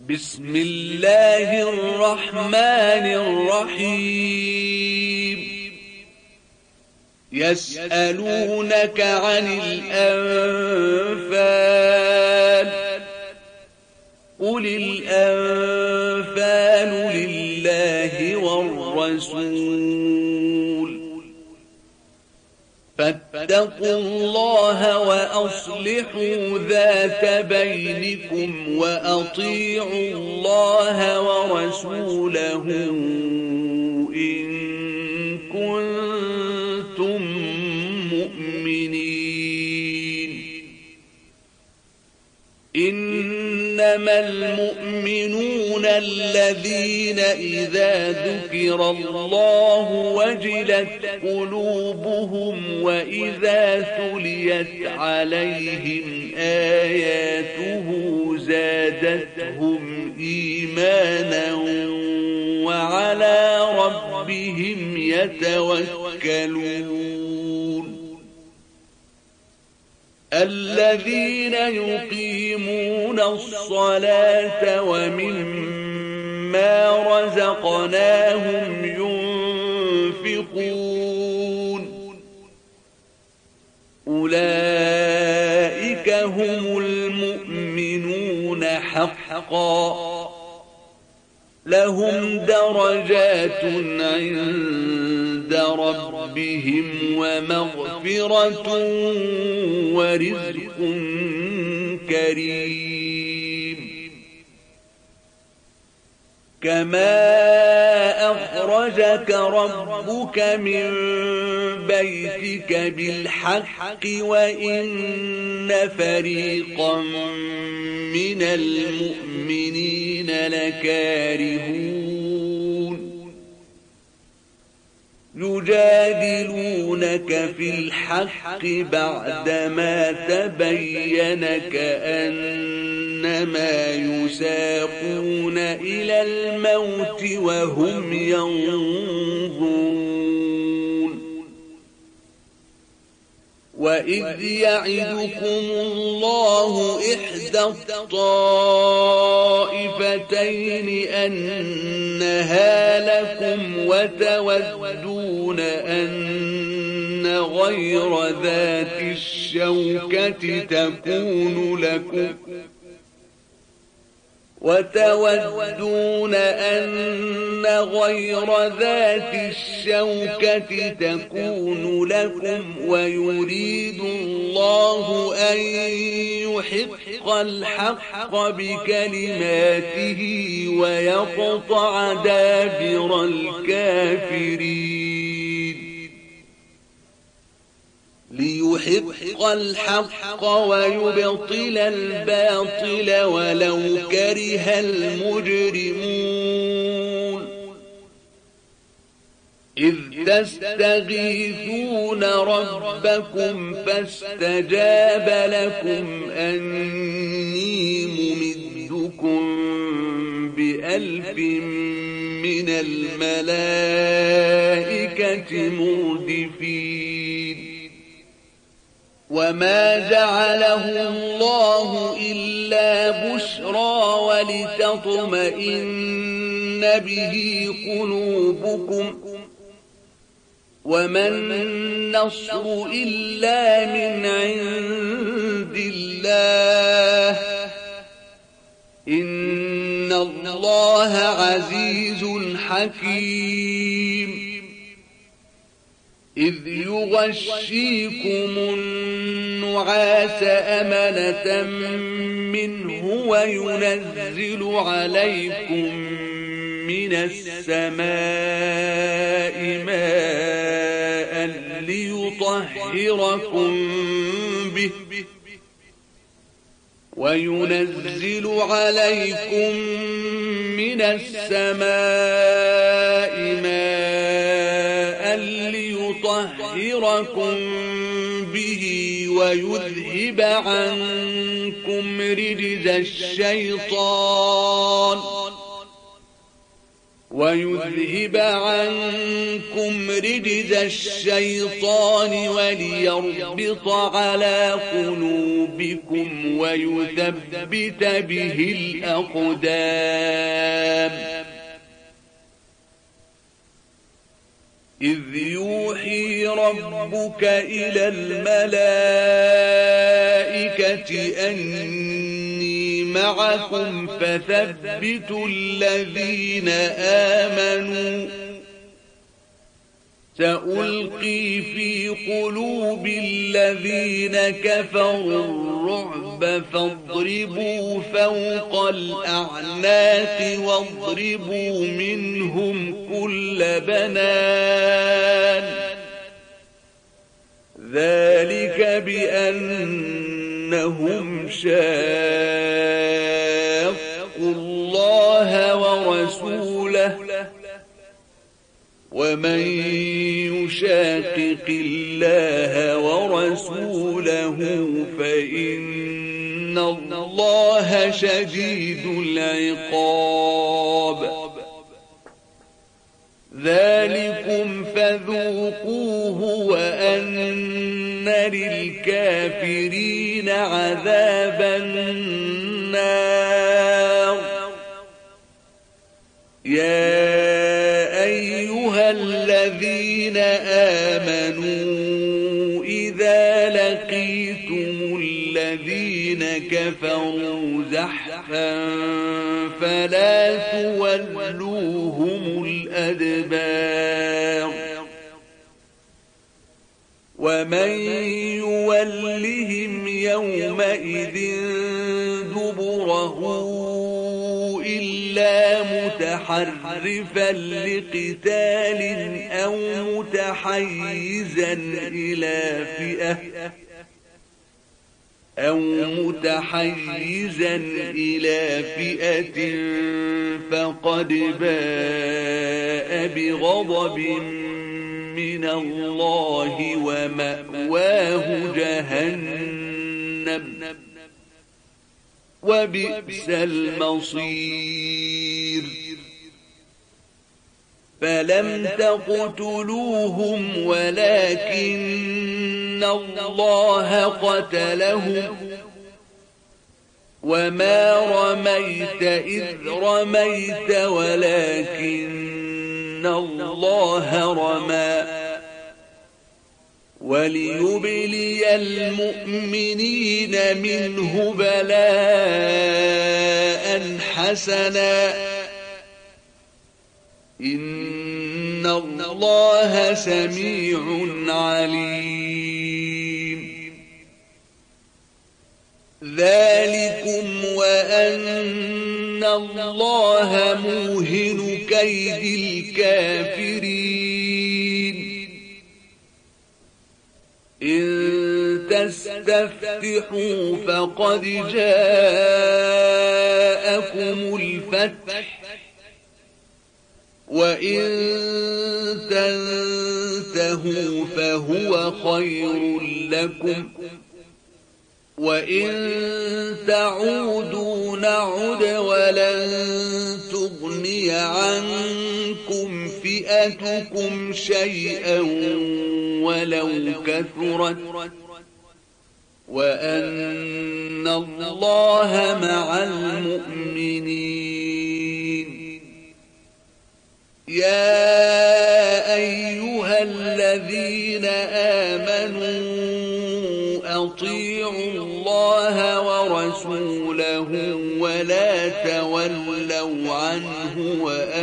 بسم الله الرحمن الرحيم يسألونك عن الأنفال قل الأنفال لله والرسول فاتقوا الله وأصلحوا ذات بينكم وأطيعوا الله ورسوله إن كنتم مؤمنين. إنما المؤمنون الذين إذا ذكر الله وجلت قلوبهم وإذا تليت عليهم آياته زادتهم إيمانا وعلى ربهم يتوكلون. الذين يقيمون الصلاة ومما رزقناهم ينفقون أولئك هم المؤمنون حقا لهم درجات عند ربهم ومغفرة ورزق كريم. كما أخرجك ربك من بيتك بالحق وإن فريقا من المؤمنين لكارهون يجادلونك في الحق بعدما تبين كأنما يساقون إلى الموت وهم ينظرون. وإذ يعدكم الله إحدى الطائفتين أنها لكم وتودون أن غير ذات الشوكة تكون لكم ويريد الله أن يحق الحق بكلماته ويقطع دابر الكافرين. ليحق الحق ويبطل الباطل ولو كره المجرمون. إذ تستغيثون ربكم فاستجاب لكم أني ممدكم ب1000 من الملائكة مردفين. وما جعله الله إلا بشرى ولتطمئن به قلوبكم وما النصر إلا من عند الله إن الله عزيز حكيم. إذ يغشيكم النعاس أمنة منه وينزل عليكم من السماء ماء ليطهركم به ويذهب عنكم رجز الشيطان ويذهب عنكم رجز الشيطان وليربط على قلوبكم ويثبت به الأقدام إذ يوحي ربك إلى الملائكة أني معكم فثبتوا الذين آمنوا سألقي في قلوب الذين كفروا الرعب فاضربوا فوق الأعناق واضربوا منهم كل بنان ذلك بأنهم شاقوا الله ورسوله ومن يشاقق الله ورسوله فإن الله شديد العقاب ذلكم فذوقوه وأن للكافرين عذاب النار يا أيها الذين آمنوا إذا لقيتم الذين كفروا زحفا فلا تولوهم الأدبار ومن يولهم يومئذ دبره إلا متحرفا لقتال أو متحيزا إلى فئة فقد باء بغضب من الله ومأواه جهنم وبئس المصير فلم تقتلوهم ولكن الله قتلهم وما رميت إذ رميت ولكن الله رمى وليبلي المؤمنين منه بلاء حسنا إن الله سميع عليم ذلكم وأن الله موهن كيد الكافرين إن تستفتحوا فقد جاءكم الفتح وإن تنتهوا فهو خير لكم وإن تعودوا نعد ولن تغني عنكم فئتكم شيئا ولو كثرت وأن الله مع المؤمنين يا أيها الذين آمنوا أطيعوا الله ورسوله ولا تولوا عنه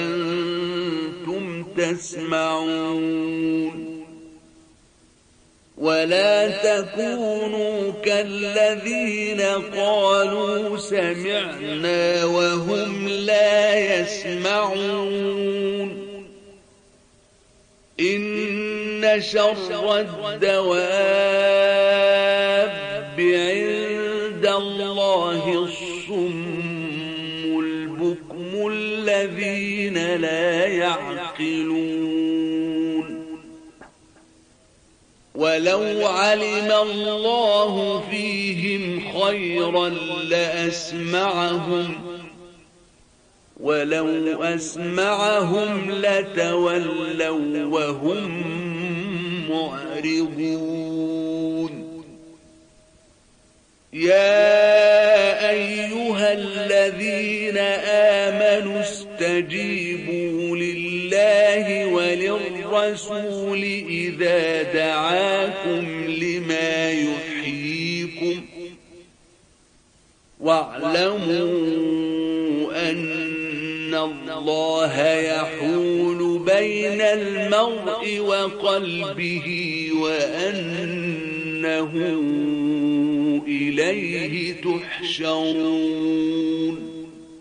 وأنتم تسمعون ولا تكونوا كالذين قالوا سمعنا وهم لا يسمعون إن شر الدواب عند الله الصم البكم الذين لا يعقلون ولو علم الله فيهم خيرا لأسمعهم ولو أسمعهم لتولوا وهم معرضون يا أيها الذين آمنوا استجيبوا لله وللرسول إذا دعاكم لما يحييكم واعلموا أن الله يحول بين المرء وقلبه وأنه إليه تحشرون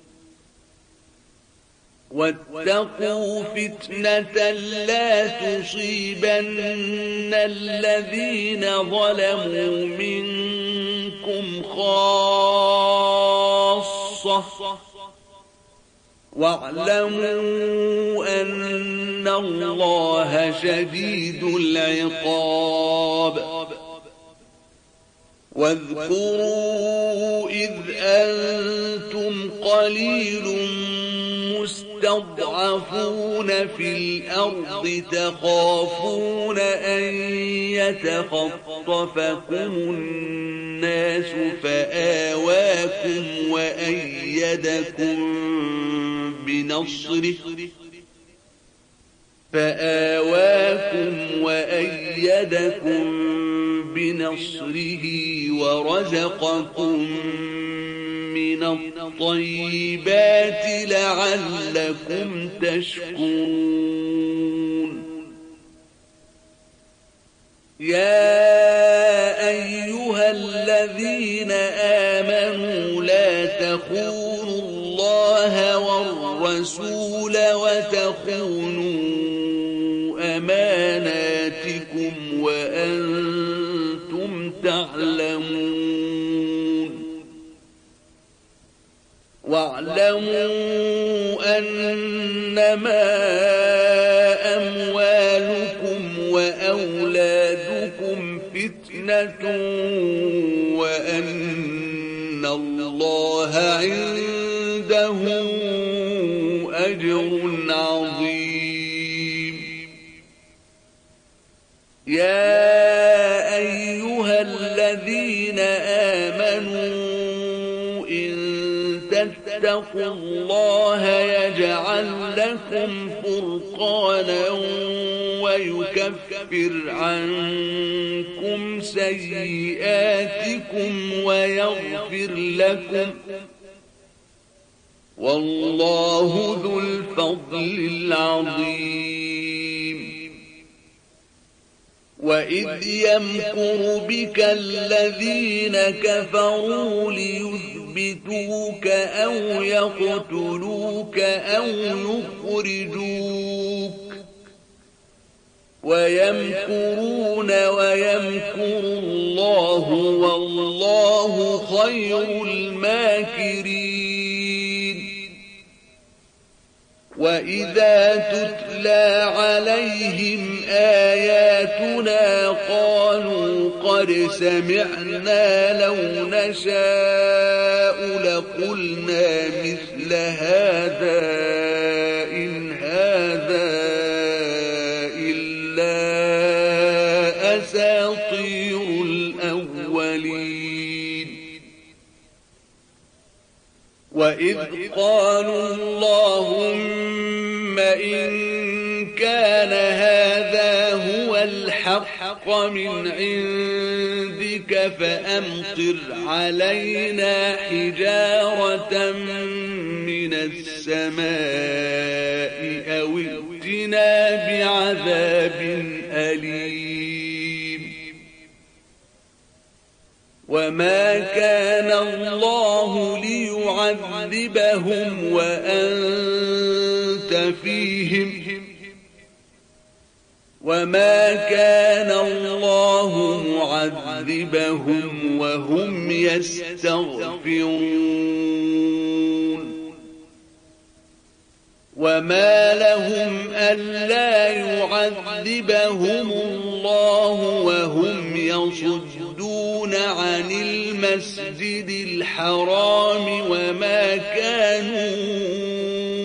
واتقوا فتنة لا تصيبن الذين ظلموا منكم خاصة واعلموا أن الله شديد العقاب واذكروا إذ أنتم قليل مستضعفون في الأرض تخافون أن يتخطفكم الناس فآواكم وأيدكم بنصره ورزقكم من الطيبات لعلكم تشكرون يا أيها الذين آمنوا لا تخونوا الله والرسول وتخونوا أماناتكم وأنتم تعلمون واعلموا أنما أموالكم وأولادكم فتنة وأن الله عنده أجر عظيم يا أيها الذين آمنوا اتقوا الله يجعل لكم فرقانا ويكفر عنكم سيئاتكم ويغفر لكم والله ذو الفضل العظيم وإذ يمكر بك الذين كفروا ليثبتوك أو يقتلوك أو يخرجوك ويمكرون ويمكر الله والله خير الماكرين وإذا تتلى عليهم آياتنا قالوا قد سمعنا لو نشاء لقلنا مثل هذا إن هذا إلا أساطير الأولين وإذ قالوا اللهم إن كان هذا هو الحق من عندك فأمطر علينا حجارة من السماء أو ائتنا بعذاب أليم وما كان الله ليعذبهم وأنت فيهم وما كان الله معذبهم وهم يستغفرون وما لهم ألا يعذبهم الله وهم يصدون عن المسجد الحرام وما كانوا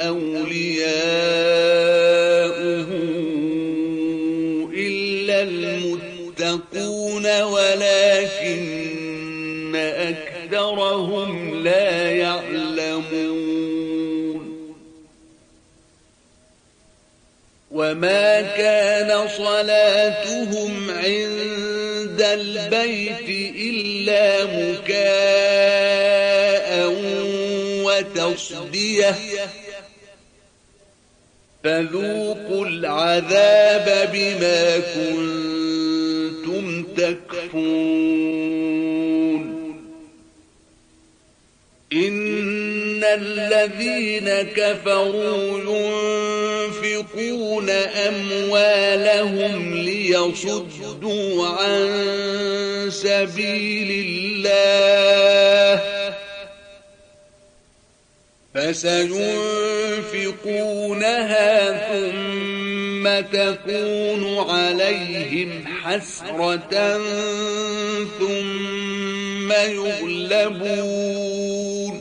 أولياؤه إلا المتقون ولكن أكثرهم لا يعلمون وما كان صلاتهم عند البيت إلا مكاء وتصدية فذوقوا العذاب بما كنتم تكفرون إن الذين كفروا ينفقون أموالهم ليصدوا عن سبيل الله فسينفقونها ثم تكون عليهم حسرة ثم يغلبون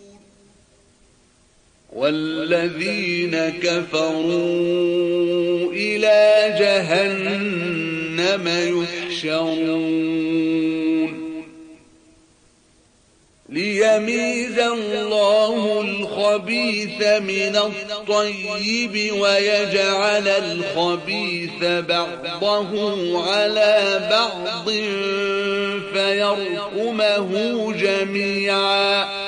والذين كفروا إلى جهنم يحشرون ليميز الله الخبيث من الطيب ويجعل الخبيث بعضه على بعض فيركمه جميعا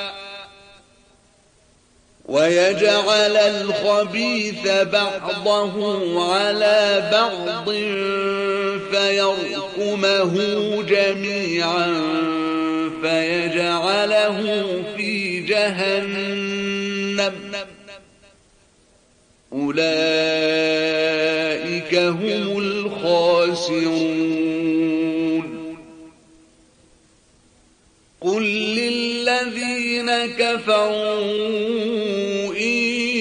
فيجعله في جهنم أولئك هم الخاسرون قل للذين كفروا إن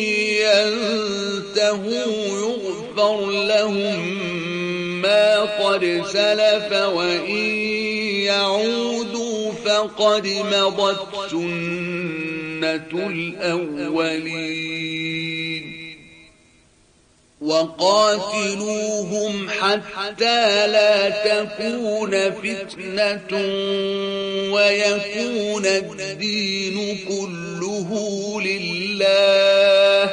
ينتهوا يغفر لهم ما قد سلف وإن يعودوا فقد مضت سنة الأولين وقاتلوهم حتى لا تكون فتنة ويكون الدين كله لله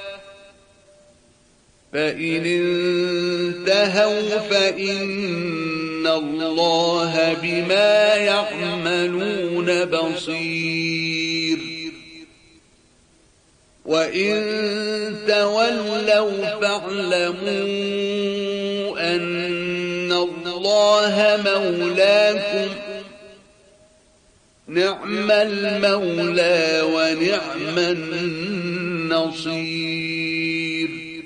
فإن انتهوا فإن الله بما يعملون بصير وإن تولوا فاعلموا أن الله مولاكم نعم المولى ونعم النصير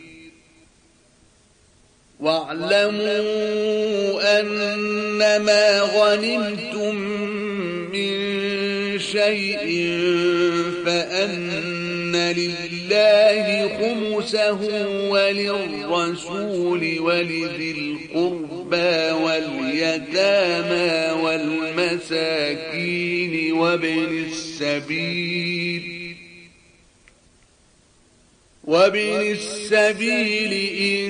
واعلموا أنما غنمتم من شيء فأن لله خمسه وللرسول ولذي القربى واليتامى والمساكين وابن السبيل إن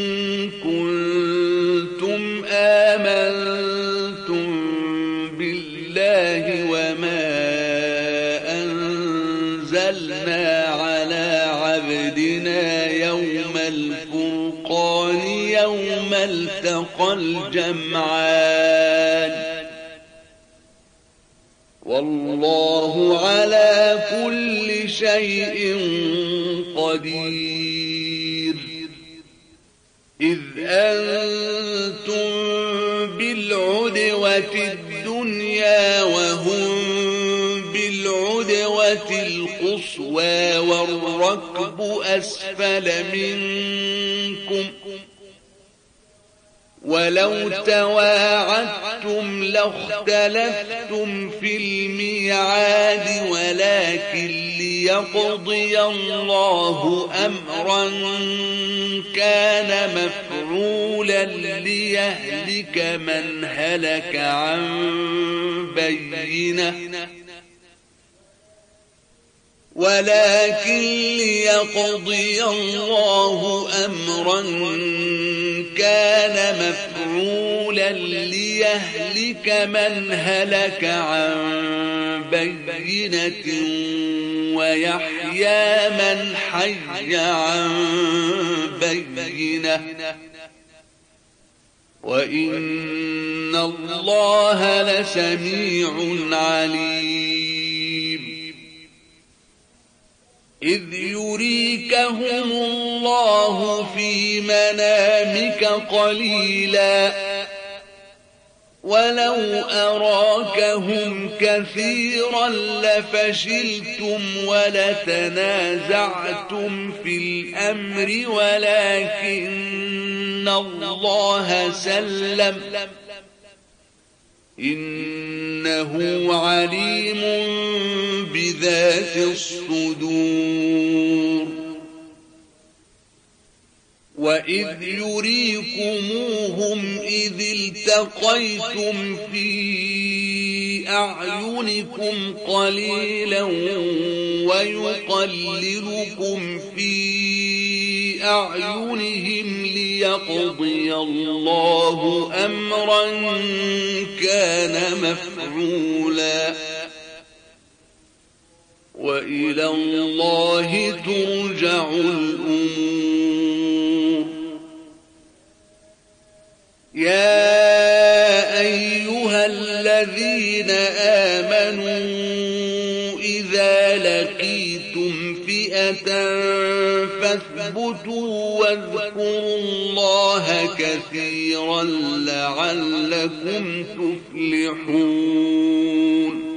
كنتم آمنتم بالله وما أنزلنا على عبدنا يوم الفرقان يوم التقى الجمعان والله على كل شيء قدير إذ أنتم بالعدوة الدنيا وهم بالعدوة القصوى والركب أسفل منكم ولو تواعدتم لاختلفتم في الميعاد ولكن ليقضي الله أمرا كان مفعولا ليهلك من هلك عن بينة ولكن ليقضي الله أمرا كان مفعولا ليهلك من هلك عن بينة ويحيى من حي عن بينة وإن الله لسميع عليم إذ يريكهم الله في منامك قليلا ولو أراكهم كثيرا لفشلتم ولتنازعتم في الأمر ولكن الله سلم إنه عليم بذات الصدور وإذ يريكموهم إذ التقيتم في أعينكم قليلا ويقللكم في أعينهم ليقضي الله أمرا كان مفعولا وإلى الله ترجع الأمور يا أيها الذين آمنوا إذا لقيتم فئة فاثبتوا واذكروا الله كثيرا لعلكم تفلحون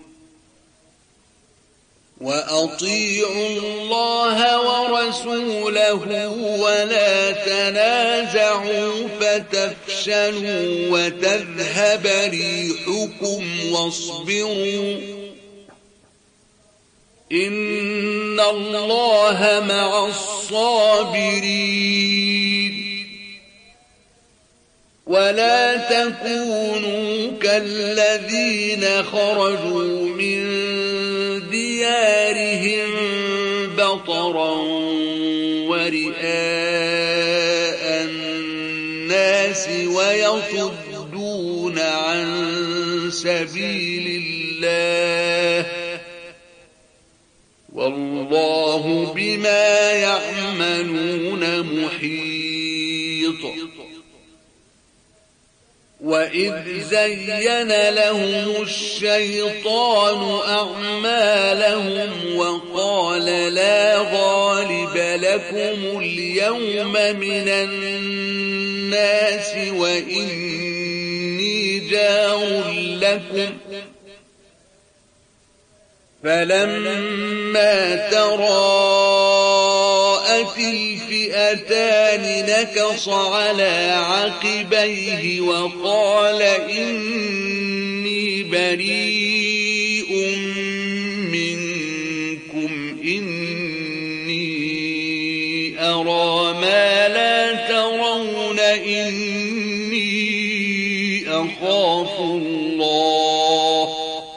وأطيعوا الله ورسوله ولا تنازعوا فتفشلوا وتذهب ريحكم واصبروا إن الله مع الصابرين ولا تكونوا كالذين خرجوا من ديارهم بطرا ورئاء الناس ويصدون عن سبيل الله والله بما يعملون محيط وإذ زين لهم الشيطان أعمالهم وقال لا غالب لكم اليوم من الناس وإني جار لكم فلما تراءت الفئتان نكص على عقبيه وقال إني بريء منكم إني أرى ما لا ترون إني أخاف الله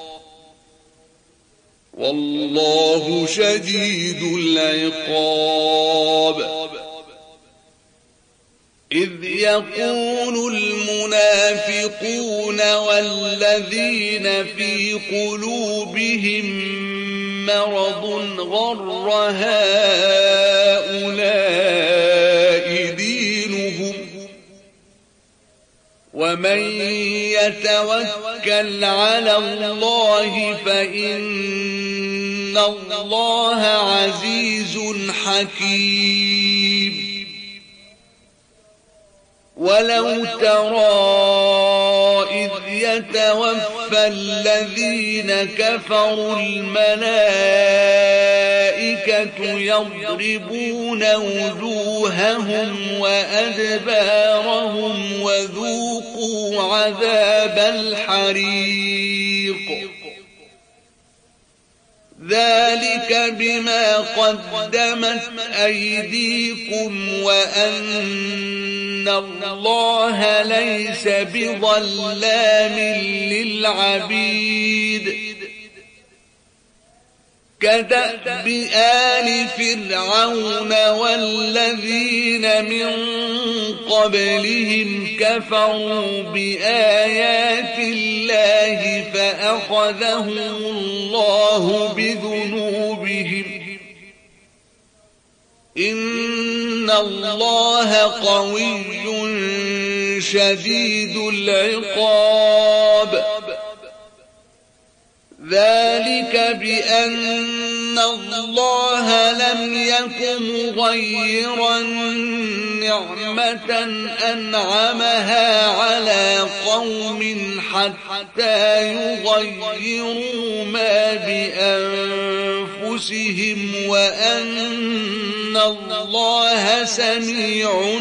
والله شديد العقاب إذ يقول المنافقون والذين في قلوبهم مرض غر هؤلاء دينهم ومن يتوكل على الله فإن الله عزيز حكيم ولو ترى إذ يتوفى الذين كفروا الملائكة يضربون وجوههم وأدبارهم وذوقوا عذاب الحريق ذلك بما قدمت أيديكم وأن الله ليس بظلام للعبيد كدأب آل فرعون والذين من قبلهم كفروا بآيات الله فأخذهم الله بذنوبهم إن الله قوي شديد العقاب ذلك بأن الله لم يكن مغيرا نعمة أنعمها على قوم حتى يغيروا ما بأنفسهم وأن الله سميع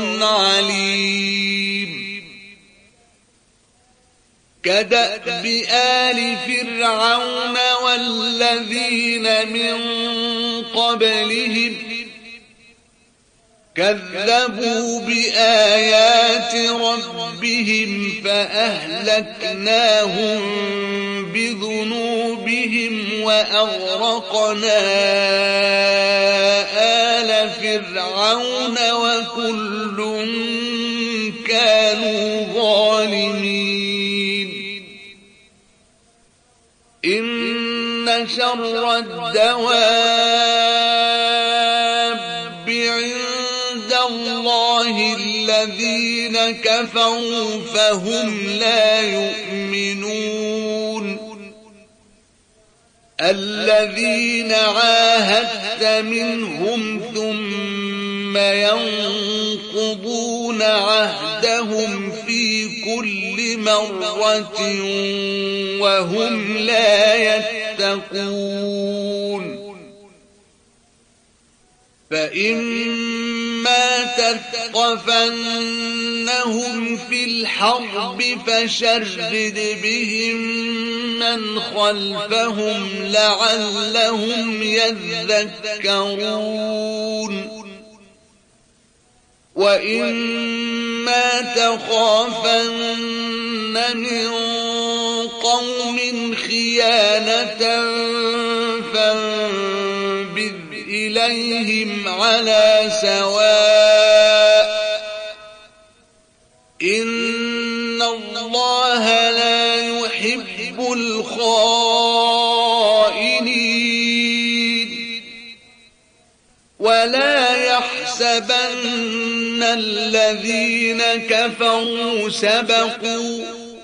عليم كدأب آل فرعون والذين من قبلهم كذبوا بآيات ربهم فأهلكناهم بذنوبهم وأغرقنا آل فرعون وكل كانوا ظالمين إن شر الدواب عند الله الذين كفروا فهم لا يؤمنون الذين عاهدت منهم ثم ينقضون عهدهم في كل مرة وهم لا يتقون فإما تثقفنهم في الحرب فشرد بهم من خلفهم لعلهم يذكرون وإما تخافن من قوم خيانة فانبذ إليهم على سواء إن الله لا يحب الخائنين ولا يحسبن الذين كفروا سبقوا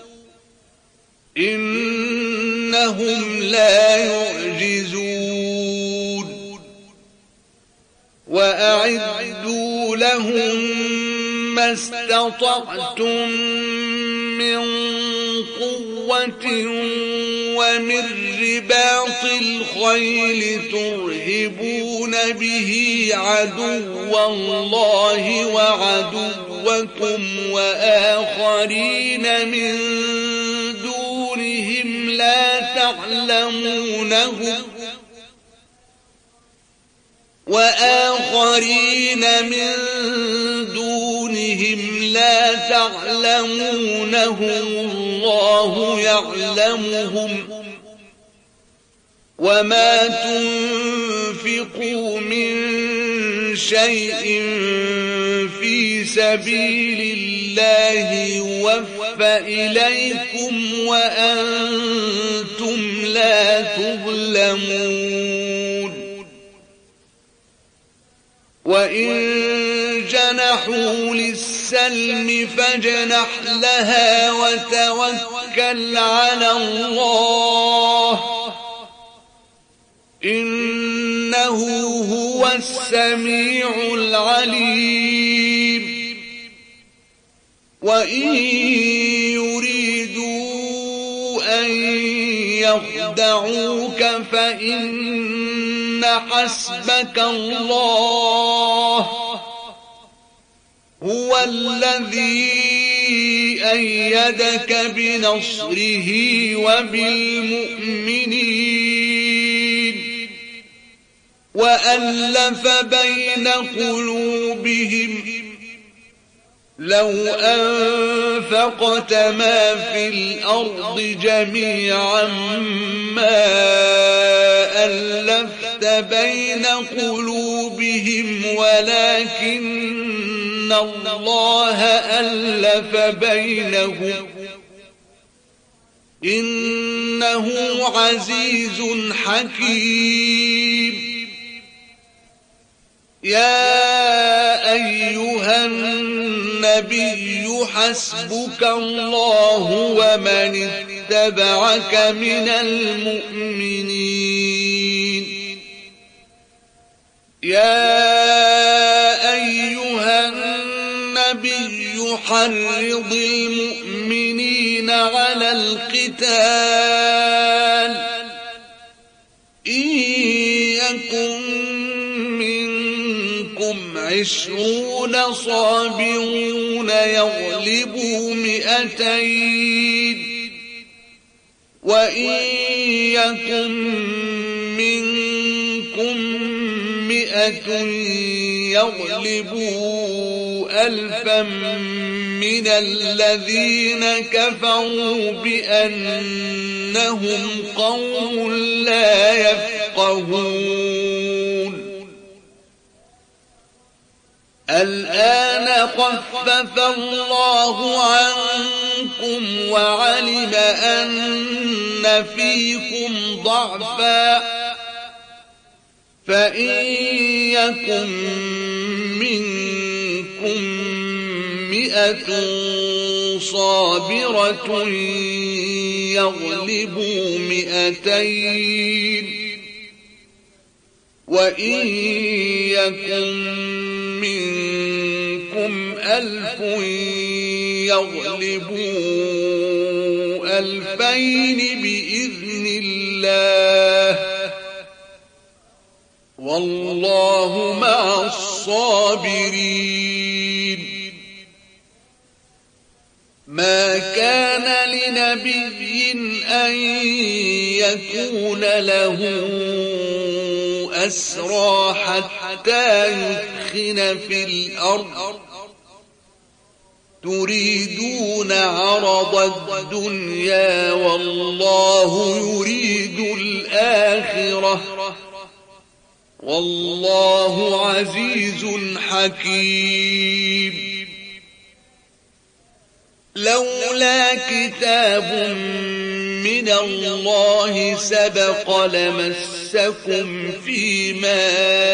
إنهم لا يعجزون وأعدوا لهم ما استطعتم من قوة ومن رباط الخيل ترهبون به عدو الله وعدوكم وآخرين من دونهم لا تعلمونهم الله يعلمهم وما تنفقوا من شيء في سبيل الله يوفى إليكم وأنتم لا تظلمون وإن جنحوا للسلم فاجنح لها وتوكل على الله إنه هو السميع العليم وإن يريدوا أن يخدعوك فإن حسبك الله هو الذي أيدك بنصره وبالمؤمنين وألف بين قلوبهم لو أنفقت ما في الأرض جميعا ما ألفت بين قلوبهم ولكن الله ألف بينهم إنه عزيز حكيم. يا أيها النبي حسبك الله ومن اتبعك من المؤمنين. يا أيها النبي حرض المؤمنين على القتال إن يكن 20 صابرون يغلبوا 200 وإن يكن منكم 100 يغلبوا 1000 من الذين كفروا بأنهم قوم لا يفقهون. الآن خفف الله عنكم وعلم أن فيكم ضعفا فإن يكن منكم 100 صابرة يغلبوا 200 وإن يكن منكم 1000 يغلبوا 2000 بإذن الله والله مع الصابرين. ما كان لنبي أن يكون له أسرى حتى يثخن في الأرض تريدون عرض الدنيا والله يريد الآخرة والله عزيز حكيم. لولا كتاب من الله سبق لمسكم فيما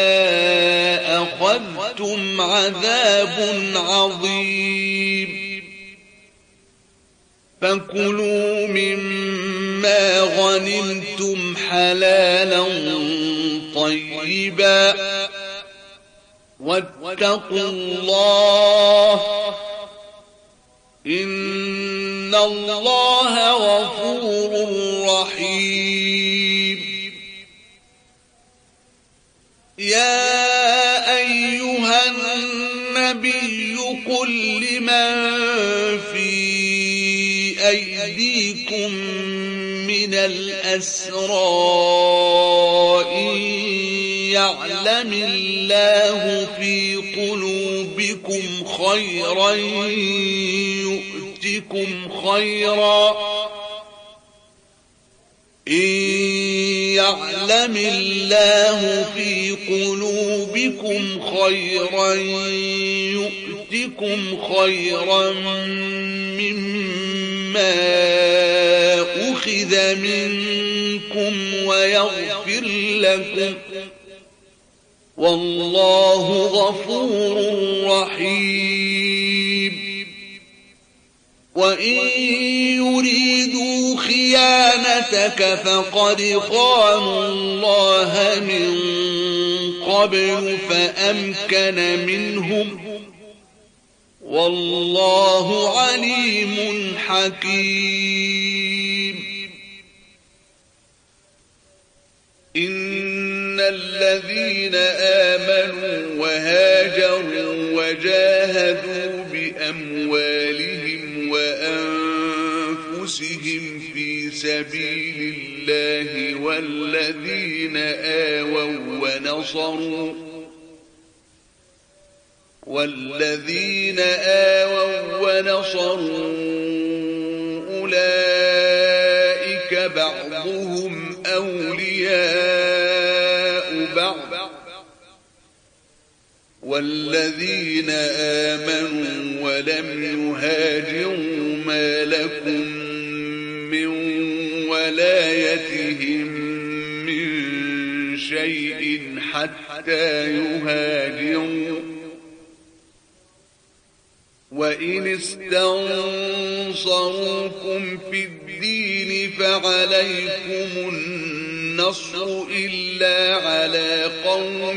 أخذتم عذاب عظيم. فكلوا مما غنمتم حلالا طيبا واتقوا الله إن الله غفور رحيم. يا أيها النبي قل لمن في أيديكم من الأسرى إن يعلم الله في قلوبكم خيرا يؤتكم خيرا إن يعلم الله في قلوبكم خيرا يؤتكم خيرا مما أخذ منكم ويغفر لكم والله غفور رحيم. وإن يريدوا خيانتك فقد خانوا الله من قبل فأمكن منهم والله عليم حكيم. إن الذين آمنوا وهاجروا وجاهدوا بأموالهم وأنفسهم في سبيل الله والذين آووا ونصروا أولئك بعضهم أولياء والذين آمنوا ولم يهاجروا ما لكم من ولايتهم من شيء حتى يهاجروا وإن استنصروكم في الدين فعليكم النصر إلا على قوم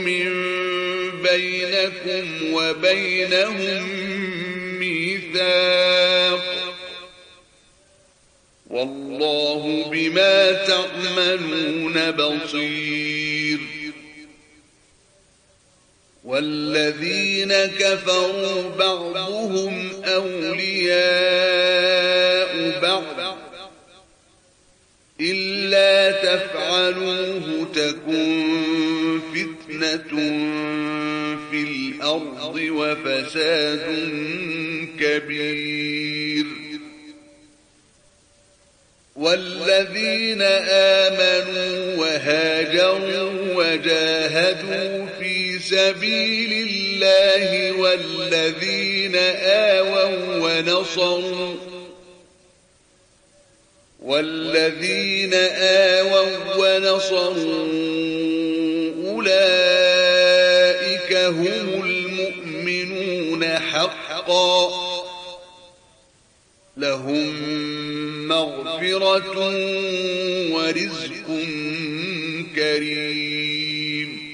بينكم وبينهم ميثاق والله بما تعملون بصير والذين كفروا بعضهم أولياء بعض إلا تفعلوه تكن فتنة في الأرض وفساد كبير والذين آمنوا وهاجروا وجاهدوا في سبيل الله والذين آووا ونصروا أولئك هم المؤمنون حقا لهم مغفرة ورزق كريم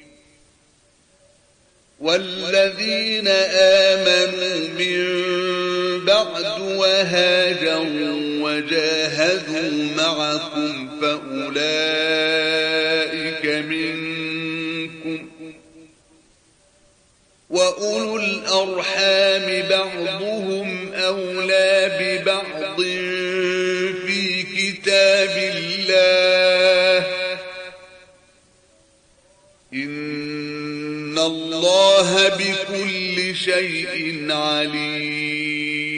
والذين آمنوا من بعد وهاجروا وجاهدوا معكم فأولئك منكم وأولو الأرحام بعضهم أولى ببعض في كتاب الله إن الله بكل شيء عليم